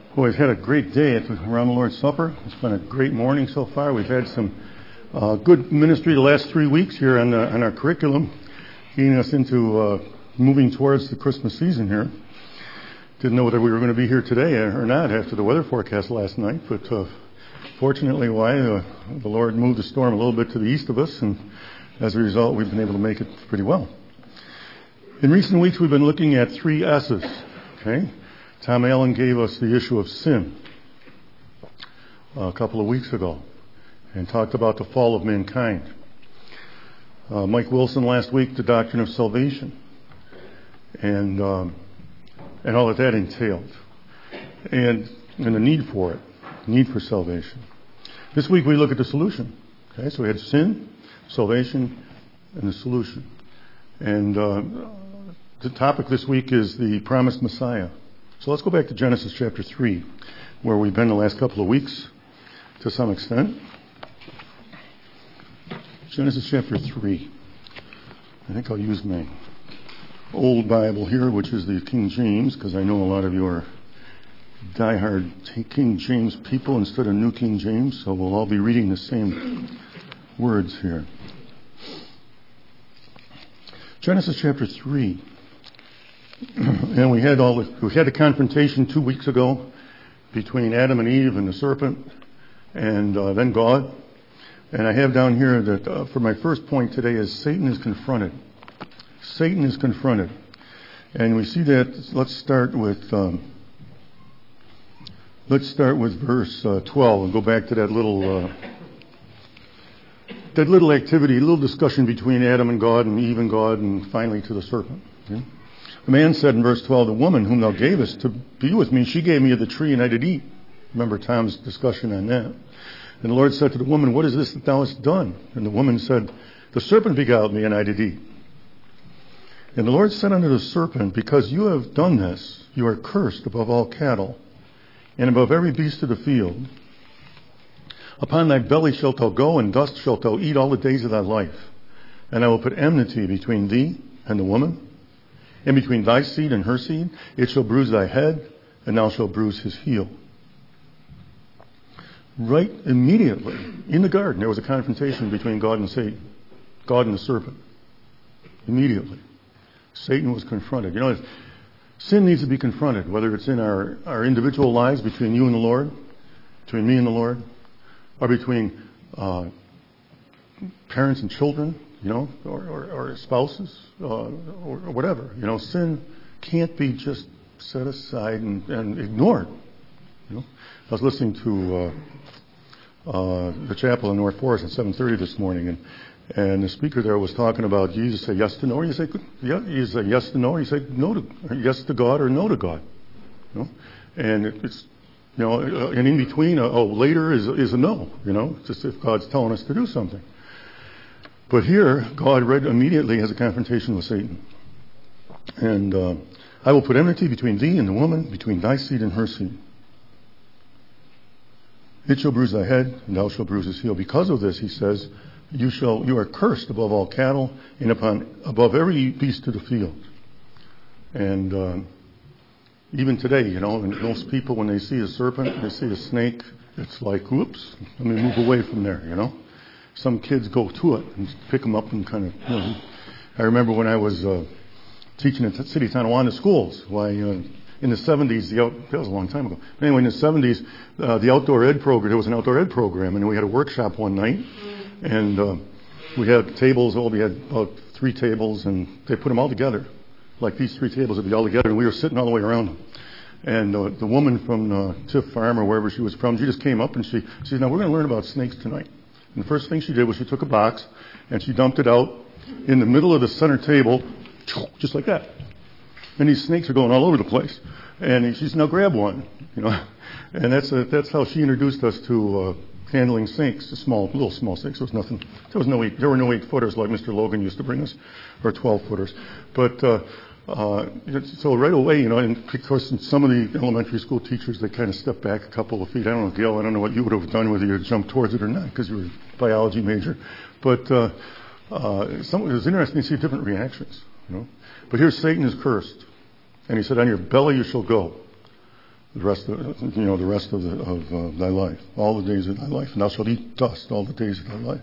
Well, we've had a great day around the Lord's Supper. It's been a great morning so far. We've had some good ministry the last 3 weeks here on our curriculum, getting us into moving towards the Christmas season here. Didn't know whether we were going to be here today or not after the weather forecast last night, but fortunately, the Lord moved the storm a little bit to the east of us, and as a result, we've been able to make it pretty well. In recent weeks, we've been looking at 3 S's, okay? Tom Allen gave us the issue of sin a couple of weeks ago and talked about the fall of mankind. Mike Wilson last week, the doctrine of salvation and all that entailed and the need for it, need for salvation. This week we look at the solution. Okay, so we had sin, salvation, and the solution. And the topic this week is the promised Messiah. So let's go back to Genesis chapter 3, where we've been the last couple of weeks to some extent. Genesis chapter 3. I think I'll use my old Bible here, which is the King James, because I know a lot of you are diehard King James people instead of New King James, so we'll all be reading the same words here. Genesis chapter 3. And we had the confrontation 2 weeks ago between Adam and Eve and the serpent, and then God. And I have down here that for my first point today is Satan is confronted. Satan is confronted, and we see that. Let's start with verse 12 and go back to that little activity, little discussion between Adam and God and Eve and God, and finally to the serpent. Okay? The man said in verse 12, "The woman whom thou gavest to be with me, she gave me of the tree, and I did eat." Remember Tom's discussion on that. And the Lord said to the woman, "What is this that thou hast done?" And the woman said, "The serpent beguiled me, and I did eat." And the Lord said unto the serpent, "Because you have done this, you are cursed above all cattle, and above every beast of the field. Upon thy belly shalt thou go, and dust shalt thou eat all the days of thy life. And I will put enmity between thee and the woman, and between thy seed and her seed. It shall bruise thy head, and thou shalt bruise his heel." Right immediately, in the garden, there was a confrontation between God and Satan, God and the serpent. Immediately. Satan was confronted. You know, sin needs to be confronted, whether it's in our individual lives, between you and the Lord, between me and the Lord, or between parents and children, you know, or spouses, or whatever. You know, sin can't be just set aside and ignored. You know, I was listening to the chapel in North Forest at 7:30 this morning, and the speaker there was talking about Jesus say yes to no, or you say yes to no, or you say no to yes to God or no to God. You know, and it's, you know, and in between, later is a no. You know, just if God's telling us to do something. But here, God immediately has a confrontation with Satan. And I will put enmity between thee and the woman, between thy seed and her seed. It shall bruise thy head, and thou shalt bruise his heel. Because of this, he says, you are cursed above all cattle, and above every beast of the field. And even today, you know, most people, when they see a serpent, they see a snake, it's like, whoops, let me move away from there, you know. Some kids go to it and pick them up and kind of, you know. I remember when I was teaching at City Tonawanda schools, in the 70s, that was a long time ago. But anyway, in the 70s, the outdoor ed program, there was an outdoor ed program, and we had a workshop one night, and we had tables, we had about 3 tables, and they put them all together. Like these 3 tables would be all together, and we were sitting all the way around them. And the woman from Tiff Farm, or wherever she was from, she just came up and she said, "Now we're going to learn about snakes tonight." And the first thing she did was she took a box and she dumped it out in the middle of the center table, just like that. And these snakes are going all over the place. And she said, "Now grab one," you know. And that's how she introduced us to handling snakes, little small snakes. There were no 8-footers like Mr. Logan used to bring us, or 12-footers. But so right away, you know, and of course, some of the elementary school teachers, they kind of step back a couple of feet. I don't know, Gail, I don't know what you would have done, whether you had jumped towards it or not, because you were a biology major. But it was interesting to see different reactions, you know. But here Satan is cursed. And he said, "On your belly you shall go." the rest of thy life, all the days of thy life, and thou shalt eat dust all the days of thy life.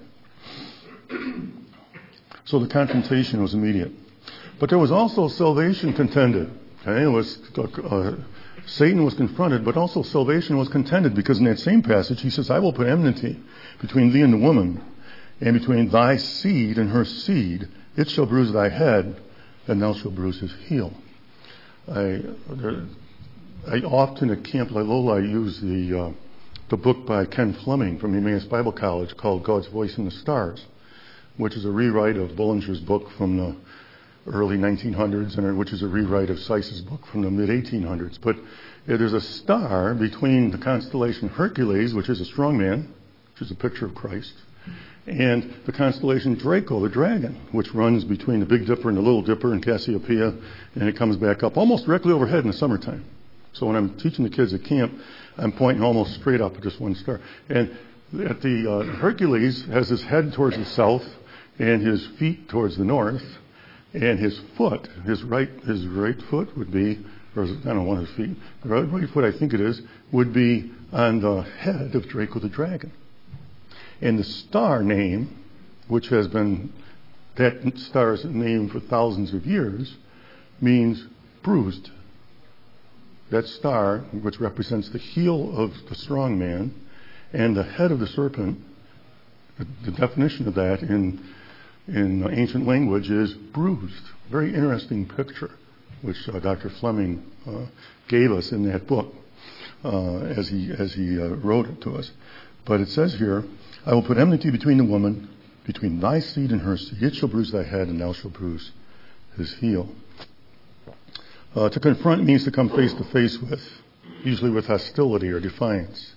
So the confrontation was immediate. But there was also salvation contended. Okay? Satan was confronted, but also salvation was contended, because in that same passage he says, I will put enmity between thee and the woman, and between thy seed and her seed. It shall bruise thy head, and thou shalt bruise his heel. I often at Camp Lilola use the book by Ken Fleming from Emmaus Bible College called God's Voice in the Stars, which is a rewrite of Bullinger's book from the early 1900s, and which is a rewrite of Seitz's book from the mid-1800s. But there's a star between the constellation Hercules, which is a strong man, which is a picture of Christ, and the constellation Draco, the dragon, which runs between the Big Dipper and the Little Dipper in Cassiopeia, and it comes back up almost directly overhead in the summertime. So when I'm teaching the kids at camp, I'm pointing almost straight up at just one star. And at the Hercules has his head towards the south and his feet towards the north, and his foot, his right foot would be, or I don't know, one of his feet, the right foot I think it is, would be on the head of Draco the dragon. And the star name, which has been that star's name for thousands of years, means bruised. That star, which represents the heel of the strong man and the head of the serpent, the definition of that in ancient language is bruised. Very interesting picture, which Dr. Fleming gave us in that book as he wrote it to us. But it says here, I will put enmity between the woman, between thy seed and her seed. It shall bruise thy head, and thou shalt bruise his heel. To confront means to come face to face with, usually with hostility or defiance.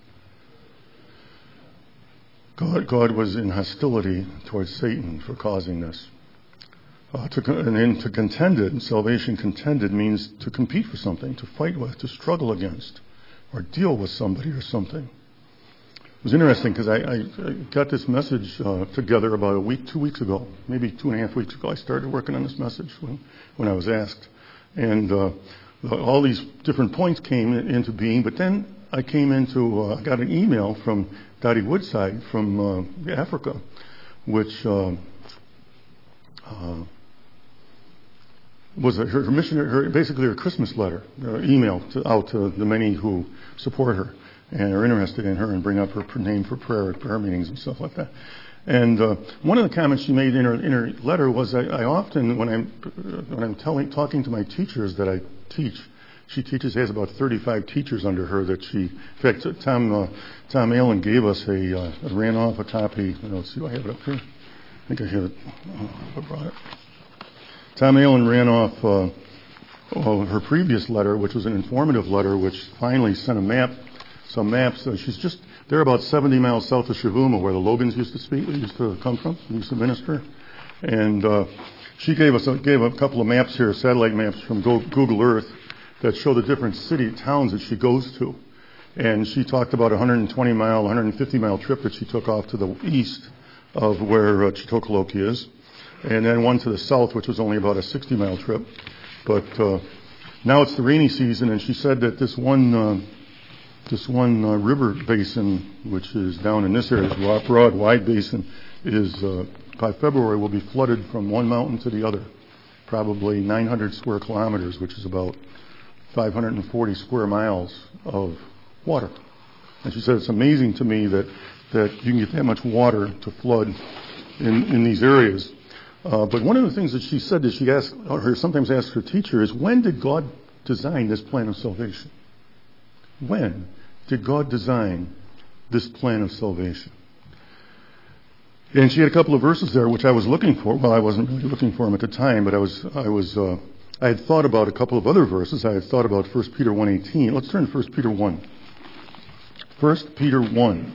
God was in hostility towards Satan for causing this. To contended, salvation contended means to compete for something, to fight with, to struggle against, or deal with somebody or something. It was interesting because I got this message together about 2 weeks ago, maybe 2.5 weeks ago. I started working on this message when I was asked. And all these different points came into being, but then I got an email from Dottie Woodside from Africa, which was her missionary, basically her Christmas letter, email out to the many who support her and are interested in her and bring up her name for prayer at prayer meetings and stuff like that. And one of the comments she made in her letter was, I often, when I'm talking to my teachers that I teach, she has about 35 teachers under her that in fact, Tom Allen gave us ran off a copy. Let's see, do I have it up here? I think I have it. I brought it. Tom Allen ran off her previous letter, which was an informative letter, which finally sent some maps. They're about 70 miles south of Shavuma, where the Logans used to come from, used to minister. And she gave a couple of maps here, satellite maps from Google Earth, that show the different towns that she goes to. And she talked about a 150-mile trip that she took off to the east of where Chitokoloki is, and then one to the south, which was only about a 60-mile trip. But now it's the rainy season, and she said that this one river basin, which is down in this area, this broad, wide basin, is by February will be flooded from one mountain to the other, probably 900 square kilometers, which is about 540 square miles of water. And she said it's amazing to me that you can get that much water to flood in these areas. But one of the things that she said that she sometimes asks her teacher is, when did God design this plan of salvation? When did God design this plan of salvation? And she had a couple of verses there which I was looking for. Well, I wasn't really looking for them at the time, but I had thought about a couple of other verses. I had thought about 1 Peter 1:18. Let's turn to 1 Peter 1. 1 Peter 1.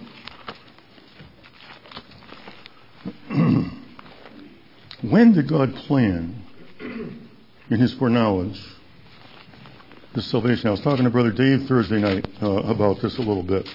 When did God plan in his foreknowledge this salvation? I was talking to Brother Dave Thursday night about this a little bit.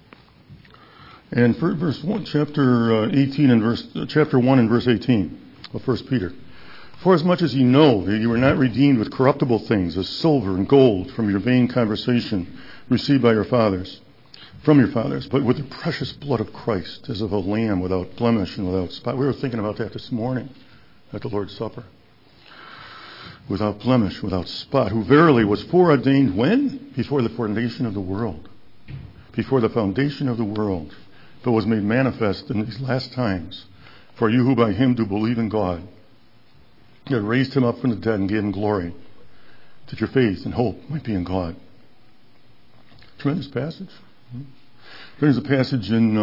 And for verse 1, chapter 1 and verse 18. of 1 Peter. For as much as ye know that you were not redeemed with corruptible things, as silver and gold, from your vain conversation received by your fathers, from your fathers, but with the precious blood of Christ, as of a lamb without blemish and without spot. We were thinking about that this morning at the Lord's Supper. Without blemish, without spot, who verily was foreordained when? Before the foundation of the world. Before the foundation of the world, but was made manifest in these last times, for you who by him do believe in God, that raised him up from the dead and gave him glory, that your faith and hope might be in God. Tremendous passage. There's a passage in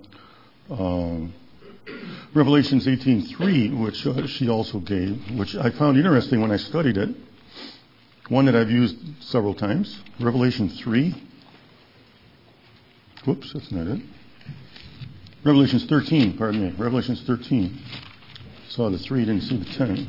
Revelations 18:3, which she also gave, which I found interesting when I studied it. One that I've used several times. Revelation 3. Whoops, that's not it. Revelations 13, pardon me. Revelations 13. Saw the 3, didn't see the 10.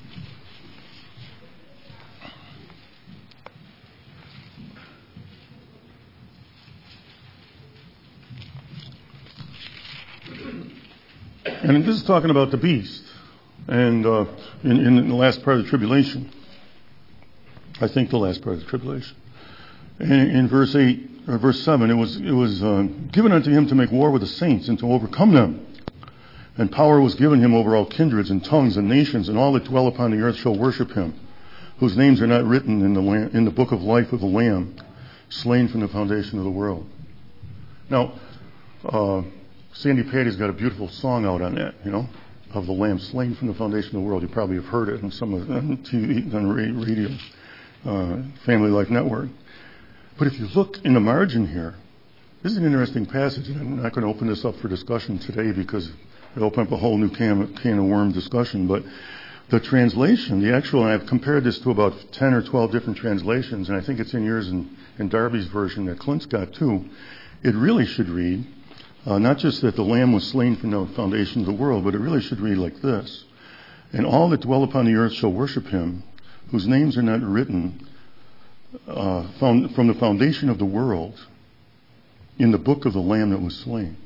And this is talking about the beast, and in the last part of the tribulation. I think the last part of the tribulation. In verse 8 or verse 7, it was given unto him to make war with the saints and to overcome them. And power was given him over all kindreds and tongues and nations, and all that dwell upon the earth shall worship him, whose names are not written in the book of life of the Lamb, slain from the foundation of the world. Now, Sandy Patty's got a beautiful song out on that, of the Lamb slain from the foundation of the world. You probably have heard it on some of the TV, on radio, Family Life Network. But if you look in the margin here, this is an interesting passage, and I'm not going to open this up for discussion today because it'll open up a whole new can of worm discussion. But the translation, the actual, and I've compared this to about 10 or 12 different translations, and I think it's in yours and Darby's version that Clint's got too. It really should read, not just that the Lamb was slain from the foundation of the world, but it really should read like this. And all that dwell upon the earth shall worship him, whose names are not written from the foundation of the world in the book of the Lamb that was slain.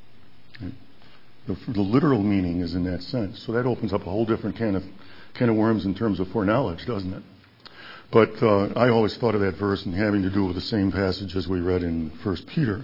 The literal meaning is in that sense. So that opens up a whole different can of worms in terms of foreknowledge, doesn't it? But I always thought of that verse and having to do with the same passage as we read in 1 Peter.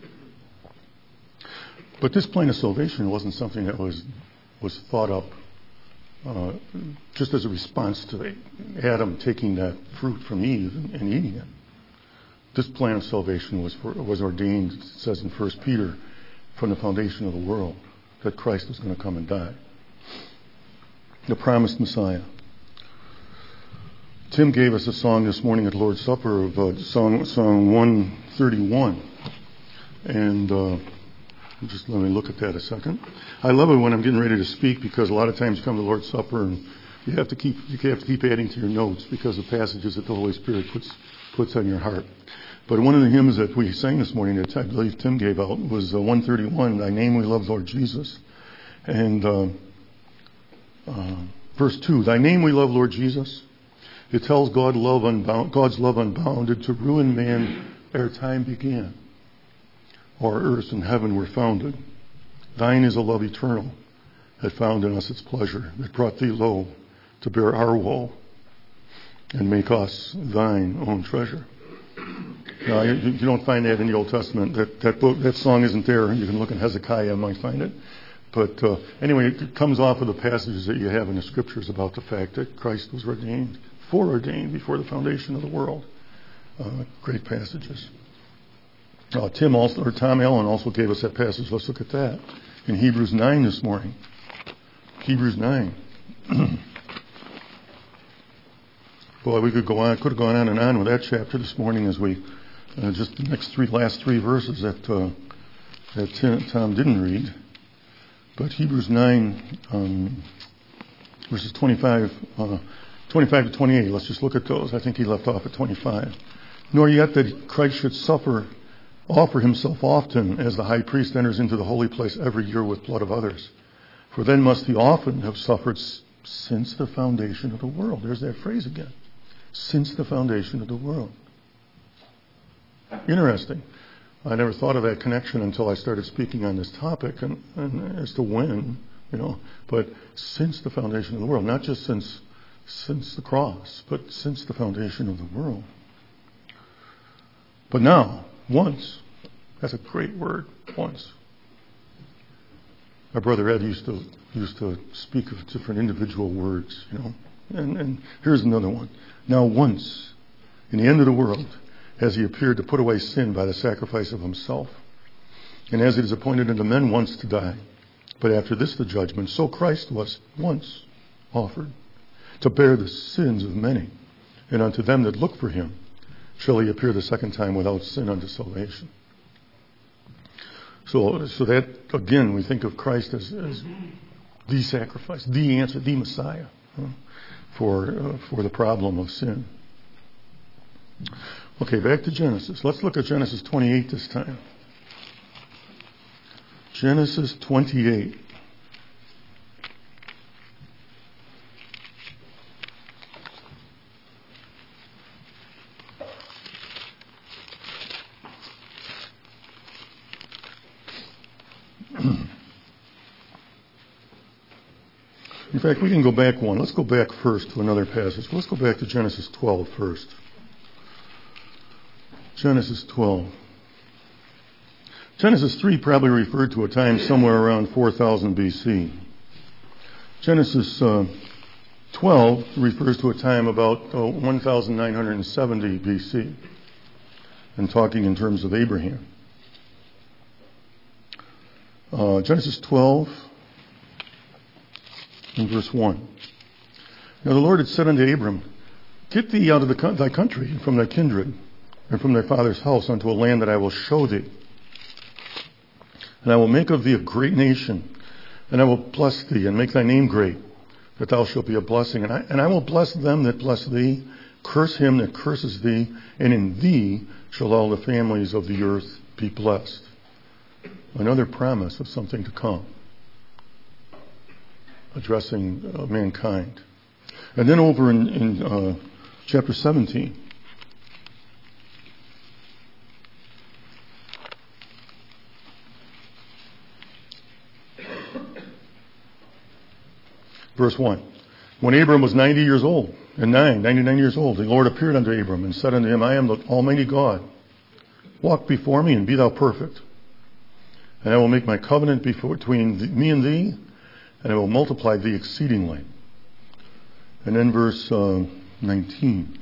But this plan of salvation wasn't something that was thought up just as a response to Adam taking that fruit from Eve and eating it. This plan of salvation was ordained, it says in 1 Peter, from the foundation of the world, that Christ was going to come and die. The promised Messiah. Tim gave us a song this morning at Lord's Supper of song 131. And just let me look at that a second. I love it when I'm getting ready to speak because a lot of times you come to Lord's Supper and you have to keep adding to your notes because of passages that the Holy Spirit puts on your heart. But one of the hymns that we sang this morning that I believe Tim gave out was 131, Thy Name We Love, Lord Jesus. And verse 2, Thy name we love, Lord Jesus. It tells God's love unbounded to ruin man ere time began, or earth and heaven were founded. Thine is a love eternal that found in us its pleasure, that brought thee low to bear our woe and make us thine own treasure. Now, you don't find that in the Old Testament. That song isn't there. You can look in Hezekiah and might find it. But anyway, it comes off of the passages that you have in the Scriptures about the fact that Christ was foreordained before the foundation of the world. Great passages. Tom Allen also gave us that passage. Let's look at that in Hebrews 9 this morning. Hebrews 9. Boy, we could have gone on and on with that chapter this morning as we just the last three verses that Tom didn't read. But Hebrews 9, verses 25 to 28. Let's just look at those. I think he left off at 25. Nor yet that Christ should offer himself often as the high priest enters into the holy place every year with blood of others. For then must he often have suffered since the foundation of the world. There's that phrase again. Since the foundation of the world. Interesting. I never thought of that connection until I started speaking on this topic and as to when But since the foundation of the world, not just since the cross, but since the foundation of the world. But now, once, that's a great word, once. Our brother Ed used to speak of different individual words, And here's another one. Now once, in the end of the world, has he appeared to put away sin by the sacrifice of himself. And as it is appointed unto men once to die, but after this the judgment, so Christ was once offered to bear the sins of many. And unto them that look for him shall he appear the second time without sin unto salvation. So that, again, we think of Christ as the sacrifice, the answer, the Messiah for the problem of sin. Okay, back to Genesis. Let's look at Genesis 28 this time. Genesis 28. In fact, we can go back one. Let's go back first to another passage. Let's go back to Genesis 12 first. Genesis 12. Genesis 3 probably referred to a time somewhere around 4000 BC. Genesis 12 refers to a time about 1970 BC, and talking in terms of Abraham. Genesis 12 in verse 1. Now the Lord had said unto Abram, Get thee out of thy country, and from thy kindred, and from thy father's house, unto a land that I will show thee. And I will make of thee a great nation, and I will bless thee, and make thy name great, that thou shalt be a blessing. And I will bless them that bless thee, curse him that curses thee, and in thee shall all the families of the earth be blessed. Another promise of something to come, addressing mankind. And then over in chapter 17, verse 1. When Abram was 99 years old, the Lord appeared unto Abram and said unto him, I am the Almighty God. Walk before me and be thou perfect. And I will make my covenant between me and thee, and I will multiply thee exceedingly. And then verse 19.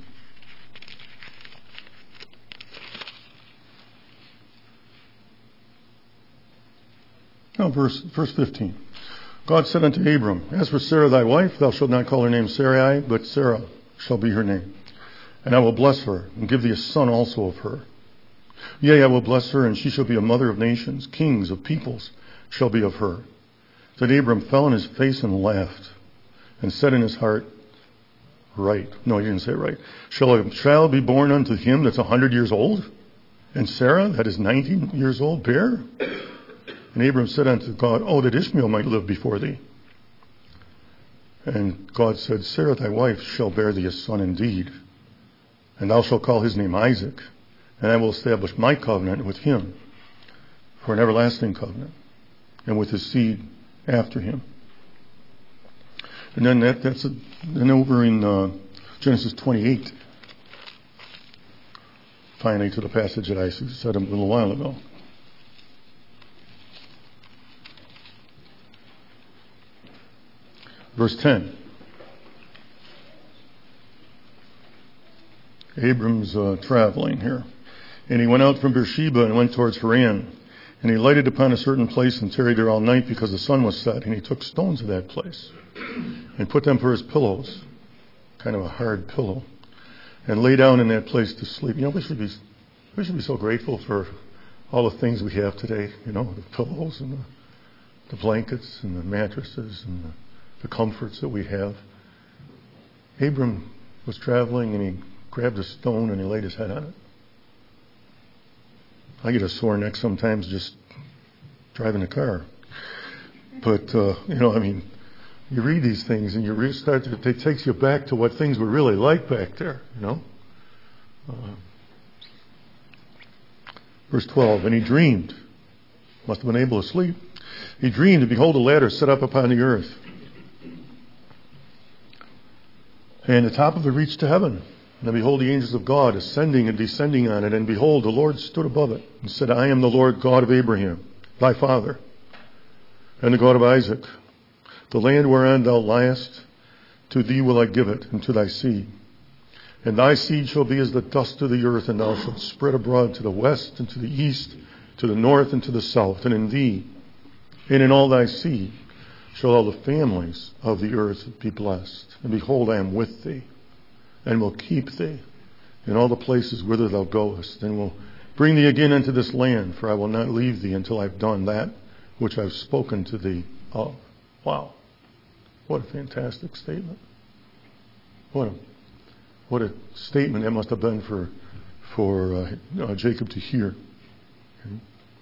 Now verse 15. God said unto Abram, As for Sarah thy wife, thou shalt not call her name Sarai, but Sarah shall be her name. And I will bless her, and give thee a son also of her. Yea, I will bless her, and she shall be a mother of nations. Kings of peoples shall be of her. Then Abram fell on his face and laughed, and said in his heart, Right. No, he didn't say right. Shall a child be born unto him that's 100 years old? And Sarah, that is 90 years old, bear? And Abram said unto God, Oh, that Ishmael might live before thee. And God said, Sarah thy wife shall bear thee a son indeed, and thou shalt call his name Isaac, and I will establish my covenant with him for an everlasting covenant, and with his seed after him. And then then over in Genesis 28, finally to the passage that I said a little while ago. Verse 10. Abram's traveling here. And he went out from Beersheba and went towards Haran. And he lighted upon a certain place and tarried there all night because the sun was set. And he took stones of that place and put them for his pillows, kind of a hard pillow, and lay down in that place to sleep. We should be so grateful for all the things we have today. The pillows and the blankets and the mattresses and the comforts that we have. Abram was traveling and he grabbed a stone and he laid his head on it. I get a sore neck sometimes just driving a car. But, you read these things and you it takes you back to what things were really like back there, Verse 12, and he dreamed, must have been able to sleep, He dreamed, and behold, a ladder set up upon the earth. And the top of it reached to heaven. And behold, the angels of God ascending and descending on it. And behold, the Lord stood above it and said, I am the Lord God of Abraham, thy father, and the God of Isaac. The land whereon thou liest, to thee will I give it, and to thy seed. And thy seed shall be as the dust of the earth, and thou shalt spread abroad to the west and to the east, to the north and to the south. And in thee, and in all thy seed, shall all the families of the earth be blessed. And behold, I am with thee, and will keep thee in all the places whither thou goest, and will bring thee again into this land, for I will not leave thee until I've done that which I've spoken to thee of. Wow. What a fantastic statement. What a statement that must have been for Jacob to hear. Okay.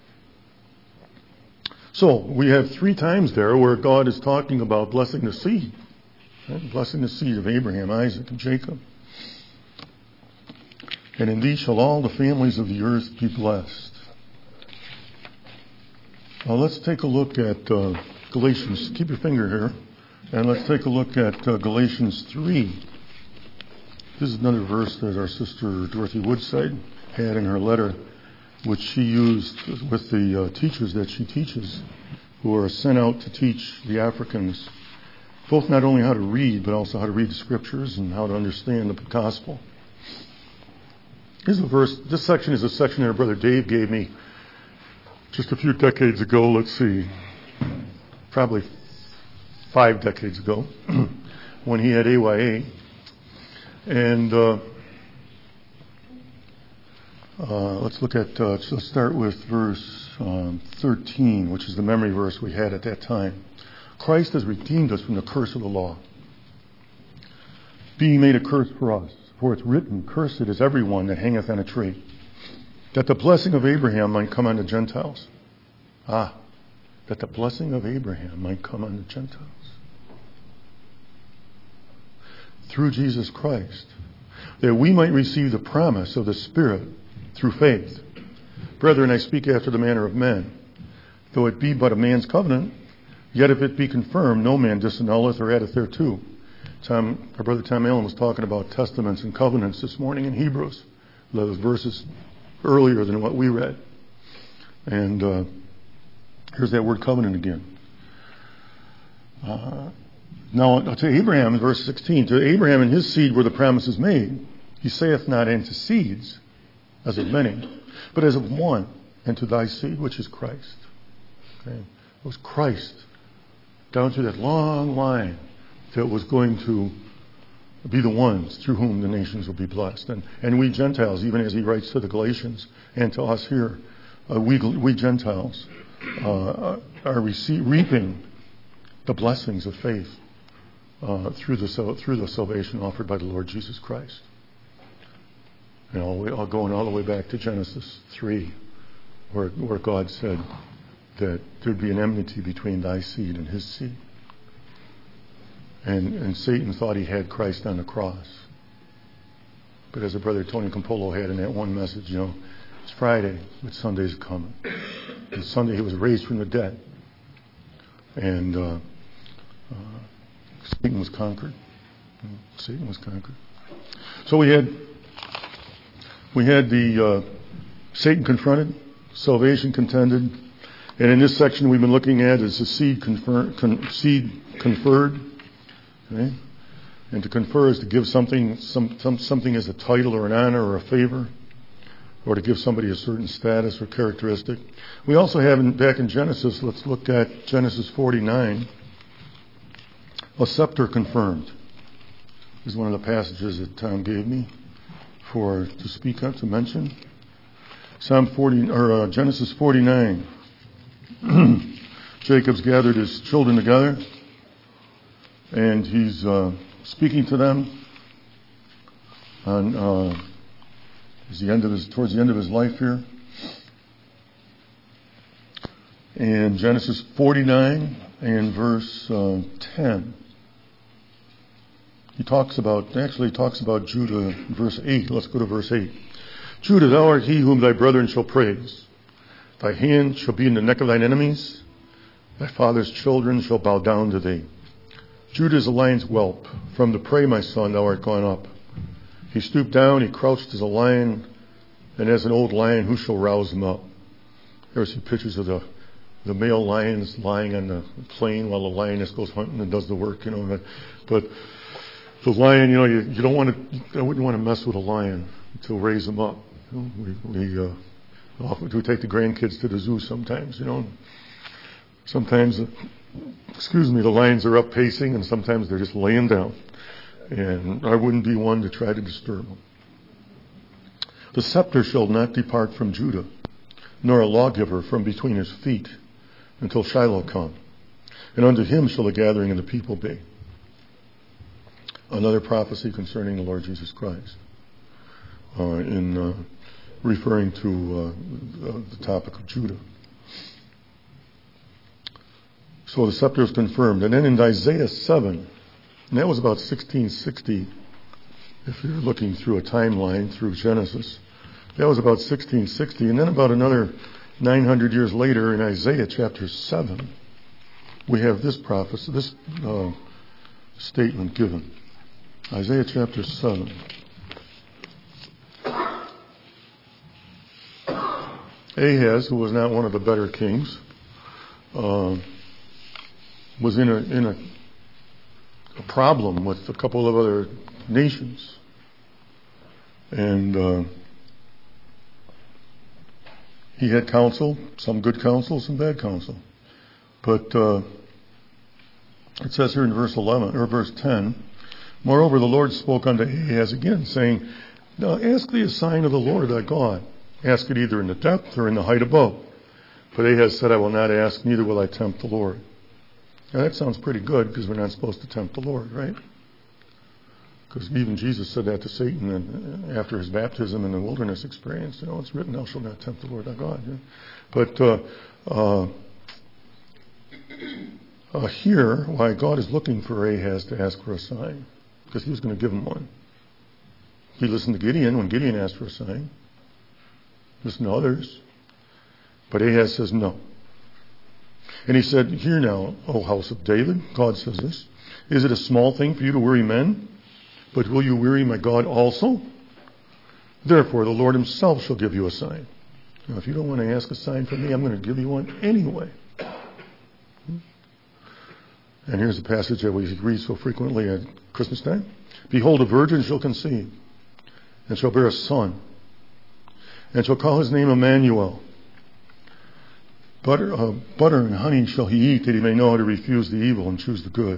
So we have 3 times there where God is talking about blessing the seed. Right? Blessing the seed of Abraham, Isaac, and Jacob. And in thee shall all the families of the earth be blessed. Now let's take a look at Galatians. Keep your finger here. And let's take a look at Galatians 3. This is another verse that our sister Dorothy Woodside had in her letter, which she used with the teachers that she teaches, who are sent out to teach the Africans, both not only how to read, but also how to read the scriptures and how to understand the gospel. Here's a verse. This section is a section that our brother Dave gave me just a few decades ago. Let's see, probably 5 decades ago, when he had AYA. And let's start with verse 13, which is the memory verse we had at that time. Christ has redeemed us from the curse of the law, being made a curse for us. For it's written, cursed is everyone that hangeth on a tree, that the blessing of Abraham might come on the Gentiles. That the blessing of Abraham might come on the Gentiles. Through Jesus Christ, that we might receive the promise of the Spirit through faith. Brethren, I speak after the manner of men. Though it be but a man's covenant, yet if it be confirmed, no man disannulleth or addeth thereto. Our brother Tom Allen was talking about testaments and covenants this morning in Hebrews. Those verses earlier than what we read. And here's that word covenant again. Now, to Abraham, in verse 16, to Abraham and his seed were the promises made. He saith not unto seeds, as of many, but as of one, and to thy seed, which is Christ. Okay? It was Christ, down through that long line, that was going to be the ones through whom the nations will be blessed. And we Gentiles, even as he writes to the Galatians and to us here, we Gentiles are reaping the blessings of faith through the salvation offered by the Lord Jesus Christ. Going all the way back to Genesis 3, where God said that there'd be an enmity between thy seed and his seed. And Satan thought he had Christ on the cross. But as a brother Tony Campolo had in that one message, it's Friday, but Sunday's coming. And Sunday he was raised from the dead. And Satan was conquered. Satan was conquered. So we had the Satan confronted, salvation contended, and in this section we've been looking at is the seed conferred. Okay? And to confer is to give something as a title or an honor or a favor, or to give somebody a certain status or characteristic. We also have back in Genesis, let's look at Genesis 49, a scepter confirmed. This is one of the passages that Tom gave me to speak on, to mention. Genesis 49. Jacob's gathered his children together, and he's speaking to them on towards the end of his life here. In Genesis 49 and verse 10, he talks about Judah, verse 8. Let's go to verse 8. Judah, thou art he whom thy brethren shall praise. Thy hand shall be in the neck of thine enemies. Thy father's children shall bow down to thee. Judah is a lion's whelp. From the prey, my son, thou art gone up. He stooped down, he crouched as a lion, and as an old lion, who shall rouse him up? You ever see pictures of the male lions lying on the plain while the lioness goes hunting and does the work, But the lion, you don't want to. I wouldn't want to mess with a lion to raise him up. We take the grandkids to the zoo sometimes, Sometimes, the lions are up pacing, and sometimes they're just laying down. And I wouldn't be one to try to disturb them. The scepter shall not depart from Judah, nor a lawgiver from between his feet, until Shiloh come. And unto him shall the gathering of the people be. Another prophecy concerning the Lord Jesus Christ, referring to the topic of Judah. So the scepter is confirmed. And then in Isaiah 7, and that was about 1660, if you're looking through a timeline through Genesis, that was about 1660. And then about another 900 years later in Isaiah chapter 7, we have this prophecy, this statement given. Isaiah chapter 7. Ahaz, who was not one of the better kings, was in a problem with a couple of other nations. And he had counsel, some good counsel, some bad counsel. But it says here in verse 11 or verse 10, moreover, the Lord spoke unto Ahaz again, saying, now ask thee a sign of the Lord thy God. Ask it either in the depth or in the height above. But Ahaz said, I will not ask, neither will I tempt the Lord. Now that sounds pretty good, because we're not supposed to tempt the Lord, right? Because even Jesus said that to Satan after his baptism in the wilderness experience. It's written, thou shalt not tempt the Lord thy God. But here, why God is looking for Ahaz to ask for a sign, because he was going to give him one. He listened to Gideon when Gideon asked for a sign. Listen to others. But Ahaz says no. And he said, hear now, O house of David, God says this, is it a small thing for you to weary men? But will you weary my God also? Therefore, the Lord himself shall give you a sign. Now, if you don't want to ask a sign from me, I'm going to give you one anyway. And here's the passage that we read so frequently at Christmas time. Behold, a virgin shall conceive, and shall bear a son, and shall call his name Emmanuel. Butter and honey shall he eat, that he may know how to refuse the evil and choose the good.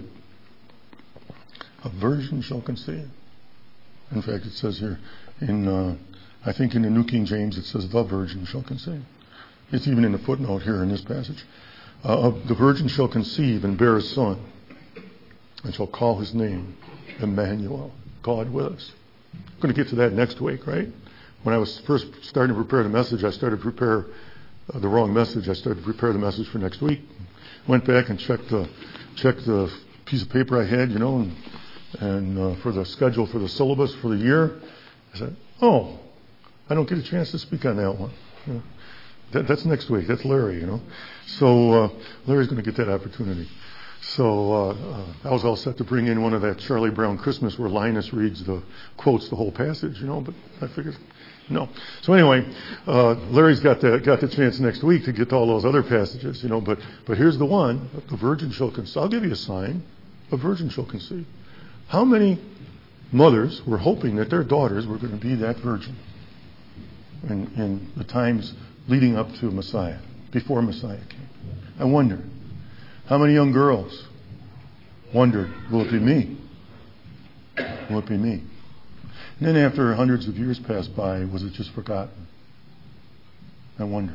A virgin shall conceive. In fact, it says here, I think in the New King James, it says the virgin shall conceive. It's even in the footnote here in this passage. The virgin shall conceive and bear a son, and shall call his name Emmanuel, God with us. I'm going to get to that next week, right? When I was first starting to prepare the message, I started to prepare the wrong message. I started to prepare the message for next week. Went back and checked the piece of paper I had, and for the schedule for the syllabus for the year. I said, oh, I don't get a chance to speak on that one. That's next week. That's Larry, So Larry's going to get that opportunity. So I was all set to bring in one of that Charlie Brown Christmas where Linus quotes the whole passage, but I figured no. So anyway, Larry's got the chance next week to get to all those other passages, But here's the one: the virgin shall conceive. I'll give you a sign: a virgin shall conceive. How many mothers were hoping that their daughters were going to be that virgin in the times leading up to Messiah, before Messiah came? I wonder. How many young girls wondered, will it be me? Will it be me? And then after hundreds of years passed by, was it just forgotten? I wonder.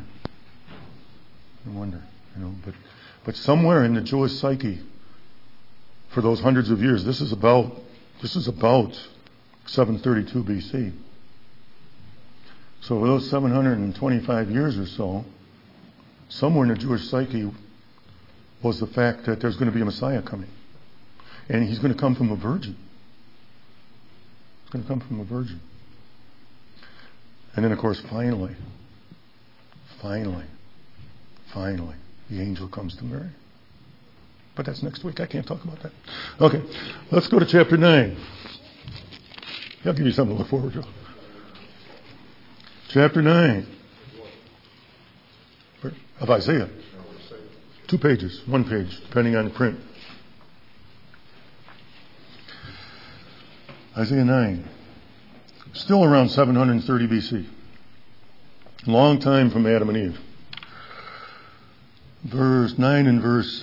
But somewhere in the Jewish psyche, for those hundreds of years, this is about 732 BC. So for those 725 years or so, somewhere in the Jewish psyche was the fact that there's going to be a Messiah coming. And he's going to come from a virgin. He's going to come from a virgin. And then, of course, finally, the angel comes to Mary. But that's next week. I can't talk about that. Okay, let's go to chapter 9. I'll give you something to look forward to. Chapter 9 of Isaiah. 2 pages, 1 page, depending on the print. Isaiah 9. Still around 730 BC. Long time from Adam and Eve. Verse 9 and verse...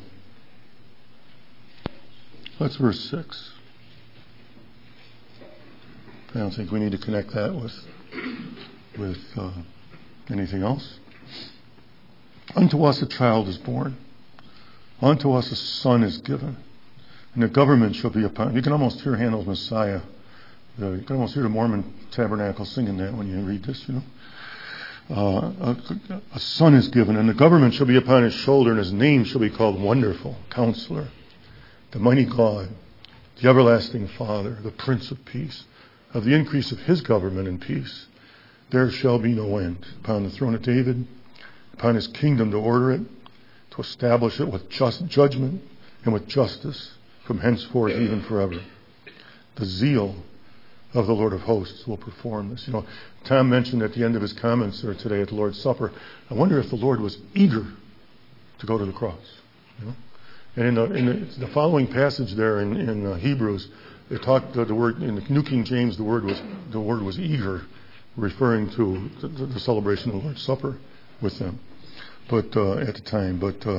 That's verse 6. I don't think we need to connect that with anything else. Unto us a child is born. Unto us a son is given. And the government shall be upon... You can almost hear Handel's Messiah. You can almost hear the Mormon Tabernacle singing that when you read this, a son is given, and the government shall be upon his shoulder, and his name shall be called Wonderful, Counselor, the Mighty God, the Everlasting Father, the Prince of Peace. Of the increase of his government and peace, there shall be no end. Upon the throne of David, upon his kingdom to order it, to establish it with just judgment and with justice from henceforth even forever. The zeal of the Lord of hosts will perform this. Tom mentioned at the end of his comments there today at the Lord's Supper, I wonder if the Lord was eager to go to the cross. And in the following passage there in Hebrews, it talked the word in the New King James. The word was eager, referring to the celebration of the Lord's Supper with them. But at the time,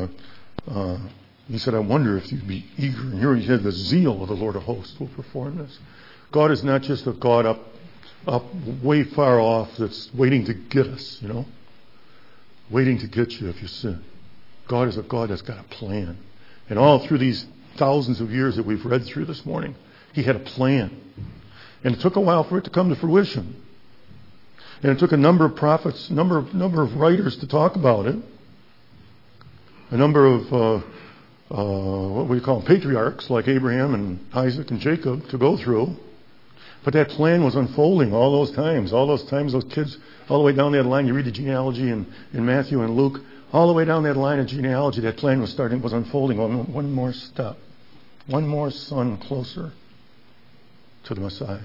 he said, "I wonder if you'd be eager." And here he said, "The zeal of the Lord of hosts will perform this." God is not just a God up way far off that's waiting to get us, waiting to get you if you sin. God is a God that's got a plan, and all through these thousands of years that we've read through this morning, He had a plan. And it took a while for it to come to fruition. And it took a number of prophets, number of writers to talk about it. A number of, what we call patriarchs like Abraham and Isaac and Jacob to go through. But that plan was unfolding all those times, those kids, all the way down that line. You read the genealogy in Matthew and Luke, all the way down that line of genealogy, that plan was unfolding. One more step. One more son closer to the Messiah.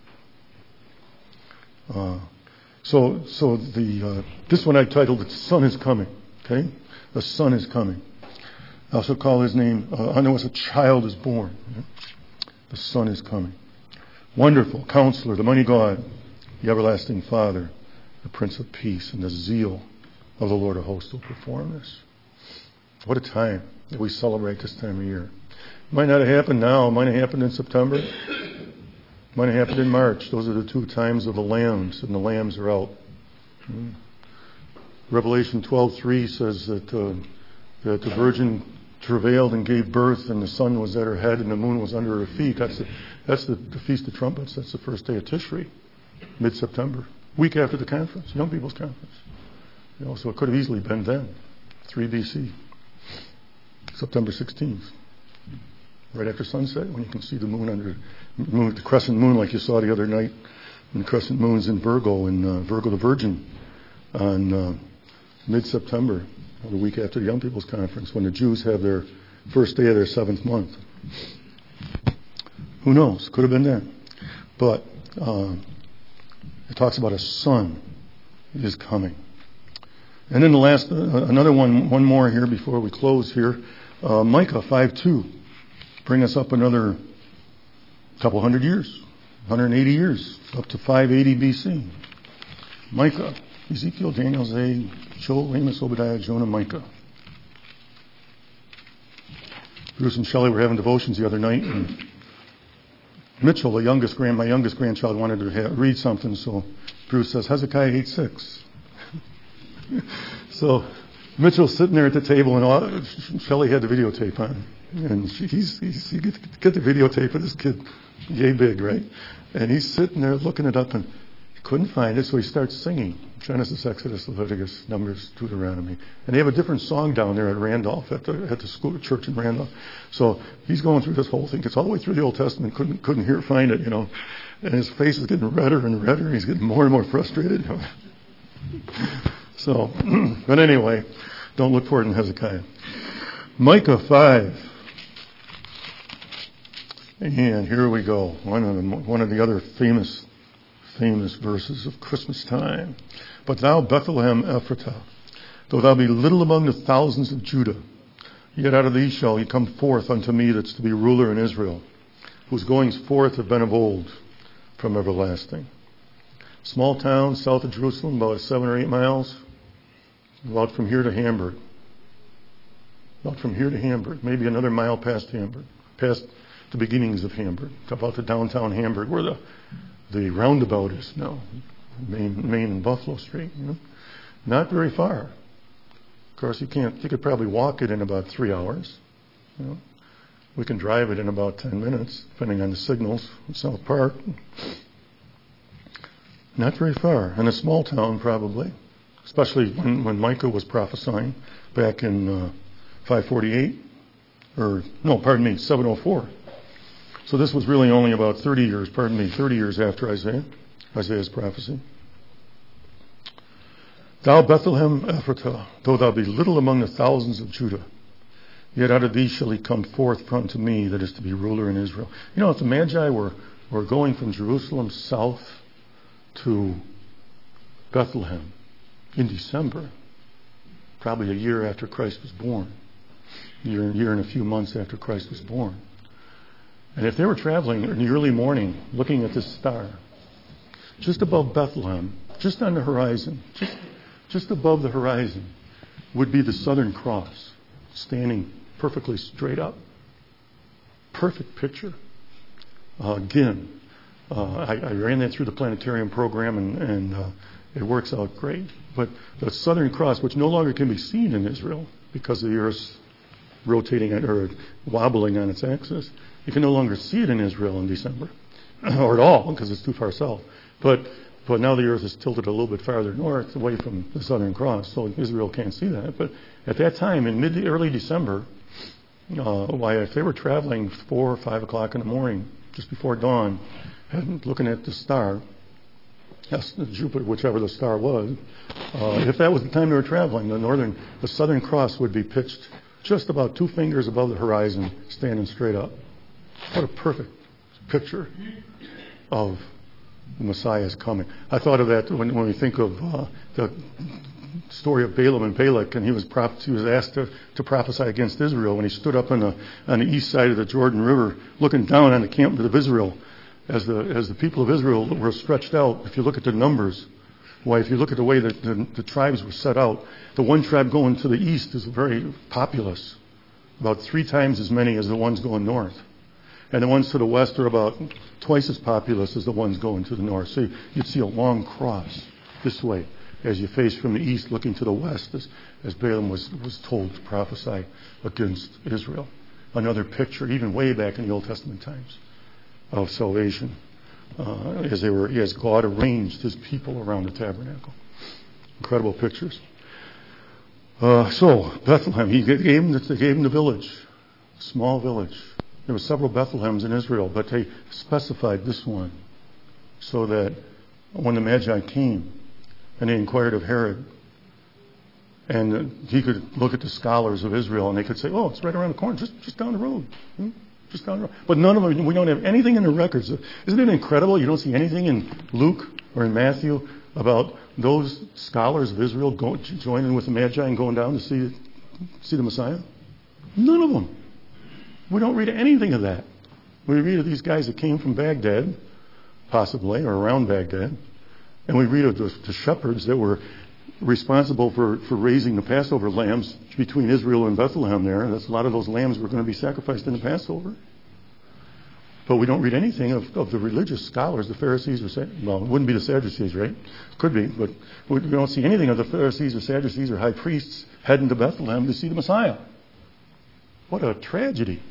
This one I titled, "The Son is Coming." Okay? The Son is coming. I also call his name, unto us a child is born. The Son is coming. Wonderful Counselor, the Mighty God, the Everlasting Father, the Prince of Peace, and the zeal of the Lord of hosts will perform this. What a time that we celebrate this time of year. It might not have happened now. It might have happened in September. It might have happened in March. Those are the 2 times of the lambs, and the lambs are out. Revelation 12:3 says that the Virgin travailed and gave birth, and the sun was at her head and the moon was under her feet. That's the Feast of Trumpets. That's the first day of Tishri, mid-September, week after the conference, Young People's Conference. So it could have easily been then, 3 BC, September 16th, right after sunset, when you can see the moon the crescent moon like you saw the other night. And the crescent moon's in Virgo, Virgo the Virgin, on mid-September, the week after the Young People's Conference, when the Jews have their first day of their 7th month. Who knows? Could have been then. But it talks about a son is coming. And then the last, another one more here before we close here. Micah 5:2. Bring us up another couple hundred years, 180 years, up to 580 BC. Micah, Ezekiel, Daniel, Zay, Joel, Amos, Obadiah, Jonah, Micah. Bruce and Shelley were having devotions the other night, and Mitchell, my youngest grandchild, wanted to read something, so Bruce says, Hezekiah 8:6. So Mitchell's sitting there at the table, and Shelley had the videotape on. And you get the videotape of this kid, yay big, right? And he's sitting there looking it up, and he couldn't find it, so he starts singing Genesis, Exodus, Leviticus, Numbers, Deuteronomy. And they have a different song down there at Randolph, at the school church in Randolph. So he's going through this whole thing. Gets all the way through the Old Testament, couldn't find it, And his face is getting redder and redder. And he's getting more and more frustrated. So, but anyway, don't look for it in Hezekiah. Micah 5. And here we go. One of the other famous verses of Christmas time. But thou, Bethlehem Ephratah, though thou be little among the thousands of Judah, yet out of thee shall he come forth unto me that's to be ruler in Israel, whose goings forth have been of old, from everlasting. Small town south of Jerusalem, about 7 or 8 miles, about from here to Hamburg. Maybe another mile past Hamburg, past the beginnings of Hamburg, about the downtown Hamburg, where the roundabout is now, Main and Buffalo Street. Not very far. Of course, you could probably walk it in about 3 hours. We can drive it in about 10 minutes, depending on the signals in South Park. Not very far. In a small town, probably, especially when Micah was prophesying back in 548, 704. So this was really only about 30 years after Isaiah's prophecy. Thou, Bethlehem Ephratah, though thou be little among the thousands of Judah, yet out of thee shall he come forth unto me that is to be ruler in Israel. If the Magi were going from Jerusalem south to Bethlehem in December, probably a year after Christ was born, year and a few months after Christ was born. And if they were traveling in the early morning, looking at this star, just above Bethlehem, just on the horizon, just above the horizon, would be the Southern Cross, standing perfectly straight up. Perfect picture. Again, I ran that through the planetarium program, and it works out great. But the Southern Cross, which no longer can be seen in Israel because the Earth's rotating or wobbling on its axis, you can no longer see it in Israel in December, or at all, because it's too far south. But now the Earth is tilted a little bit farther north, away from the Southern Cross, so Israel can't see that. But at that time, in early December, if they were traveling 4 or 5 o'clock in the morning, just before dawn, and looking at the star, Jupiter, whichever the star was, if that was the time they were traveling, the Southern Cross would be pitched just about 2 fingers above the horizon, standing straight up. What a perfect picture of the Messiah's coming. I thought of that when we think of the story of Balaam and Balak, and he was asked to prophesy against Israel when he stood up on the east side of the Jordan River, looking down on the camp of Israel, as the people of Israel were stretched out. If you look at the numbers, if you look at the way that the tribes were set out, the one tribe going to the east is very populous, about 3 times as many as the ones going north. And the ones to the west are about twice as populous as the ones going to the north. So you'd see a long cross this way as you face from the east looking to the west, as Balaam was told to prophesy against Israel. Another picture, even way back in the Old Testament times, of salvation, as God arranged his people around the tabernacle. Incredible pictures. So Bethlehem, he gave him the village, small village. There were several Bethlehems in Israel, but they specified this one so that when the Magi came and they inquired of Herod, and he could look at the scholars of Israel and they could say, oh, it's right around the corner, just down the road. Just down the road. But none of them, we don't have anything in the records. Isn't it incredible? You don't see anything in Luke or in Matthew about those scholars of Israel joining with the Magi and going down to see the Messiah? None of them. We don't read anything of that. We read of these guys that came from Baghdad, possibly, or around Baghdad, and we read of the shepherds that were responsible for raising the Passover lambs between Israel and Bethlehem there. And a lot of those lambs were going to be sacrificed in the Passover. But we don't read anything of the religious scholars, the Pharisees, it wouldn't be the Sadducees, right? Could be, but we don't see anything of the Pharisees or Sadducees or high priests heading to Bethlehem to see the Messiah. What a tragedy.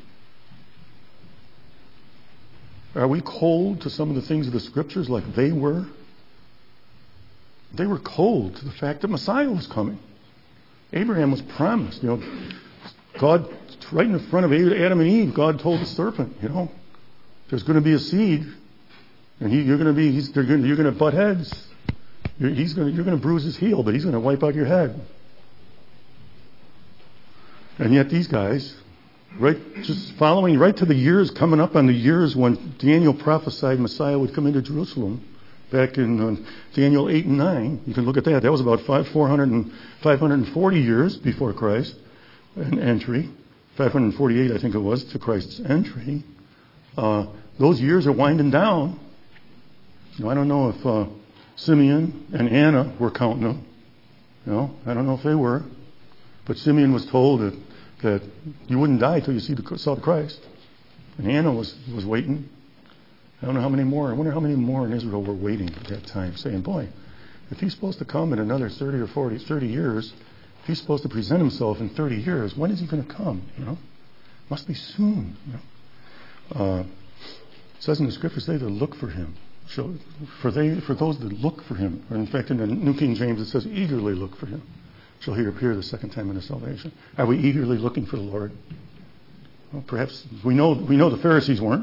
Are we cold to some of the things of the Scriptures like they were? They were cold to the fact that Messiah was coming. Abraham was promised. God, right in front of Adam and Eve, God told the serpent, there's going to be a seed, and you're going to butt heads. You're going to bruise his heel, but he's going to wipe out your head. And yet these guys, right, just following right to the years, coming up on the years when Daniel prophesied Messiah would come into Jerusalem. Back in Daniel 8 and 9, you can look at that. That was about 540 years before Christ and entry. 548, I think it was, to Christ's entry. Those years are winding down. I don't know if Simeon and Anna were counting them. I don't know if they were. But Simeon was told that you wouldn't die till you saw the Christ. And Anna was waiting. I don't know how many more. I wonder how many more in Israel were waiting at that time, saying, boy, if he's supposed to come in another 30 years, if he's supposed to present himself in 30 years, when is he going to come? Must be soon. It says in the scriptures, they that look for him. For those that look for him, or in fact in the New King James it says, eagerly look for him, shall he appear the second time in his salvation. Are we eagerly looking for the Lord? Well, perhaps we know the Pharisees weren't.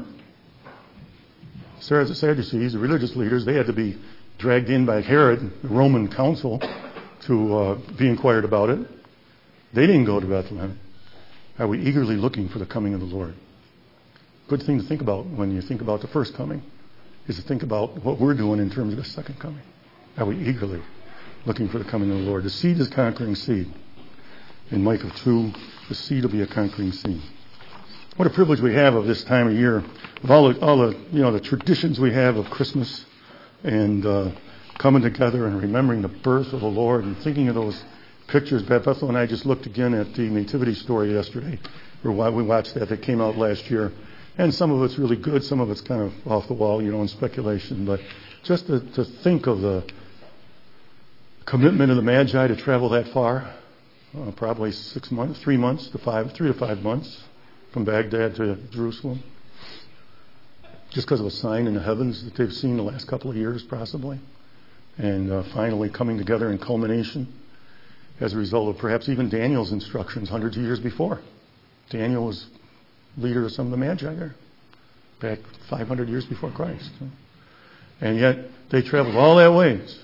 The Sadducees, the religious leaders, they had to be dragged in by Herod, the Roman council, to be inquired about it. They didn't go to Bethlehem. Are we eagerly looking for the coming of the Lord? Good thing to think about when you think about the first coming is to think about what we're doing in terms of the second coming. Are we eagerly looking for the coming of the Lord? The seed is conquering seed. In Micah 2, the seed will be a conquering seed. What a privilege we have of this time of year, of all the traditions we have of Christmas and coming together and remembering the birth of the Lord and thinking of those pictures. Bethel and I just looked again at the Nativity story yesterday, or we watched that came out last year, and some of it's really good, some of it's kind of off the wall, in speculation. But just to think of the commitment of the Magi to travel that far, probably 3 to 5 months. From Baghdad to Jerusalem, just because of a sign in the heavens that they've seen the last couple of years, possibly, and finally coming together in culmination as a result of perhaps even Daniel's instructions hundreds of years before. Daniel was leader of some of the Magi there, back 500 years before Christ, and yet they traveled all that ways,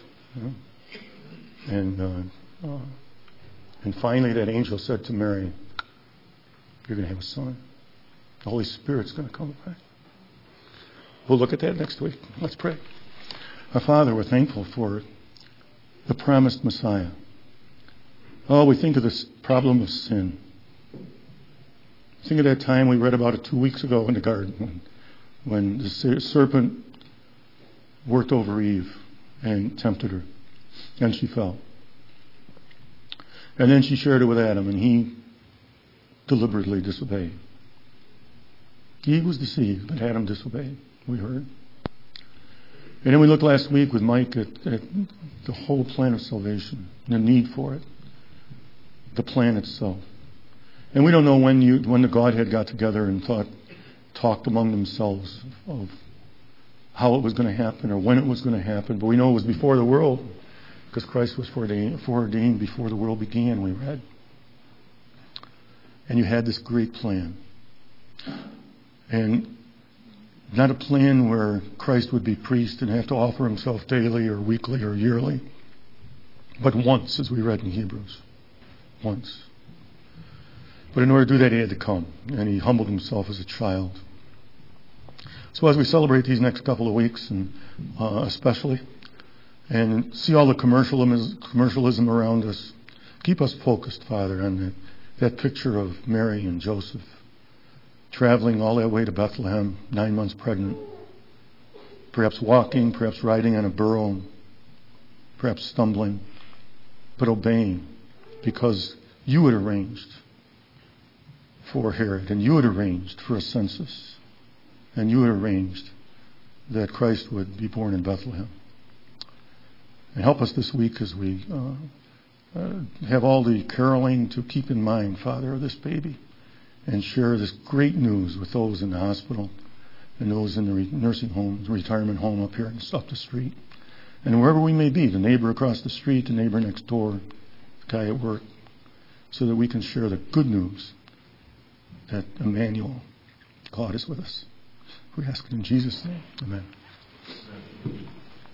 and finally that angel said to Mary, you're going to have a son. The Holy Spirit's going to come back. We'll look at that next week. Let's pray. Our Father, we're thankful for the promised Messiah. Oh, we think of this problem of sin. Think of that time we read about it 2 weeks ago in the garden when the serpent worked over Eve and tempted her, and she fell. And then she shared it with Adam, and he deliberately disobeyed. Eve was deceived, but Adam disobeyed, we heard. And then we looked last week with Mike at the whole plan of salvation, the need for it, the plan itself. And we don't know when the Godhead got together and talked among themselves of how it was going to happen or when it was going to happen, but we know it was before the world, because Christ was foreordained before the world began, we read. And you had this great plan. And not a plan where Christ would be priest and have to offer himself daily or weekly or yearly, but once, as we read in Hebrews. Once. But in order to do that, he had to come, and he humbled himself as a child. So as we celebrate these next couple of weeks, and especially, and see all the commercialism around us, keep us focused, Father, on that picture of Mary and Joseph traveling all that way to Bethlehem, 9 months pregnant, perhaps walking, perhaps riding on a burro, perhaps stumbling, but obeying, because you had arranged for Herod, and you had arranged for a census, and you had arranged that Christ would be born in Bethlehem. And help us this week as we have all the caroling to keep in mind, Father, of this baby, and share this great news with those in the hospital and those in the nursing home, the retirement home up here and up the street. And wherever we may be, the neighbor across the street, the neighbor next door, the guy at work, so that we can share the good news that Emmanuel, God is with us. We ask it in Jesus' name. Amen.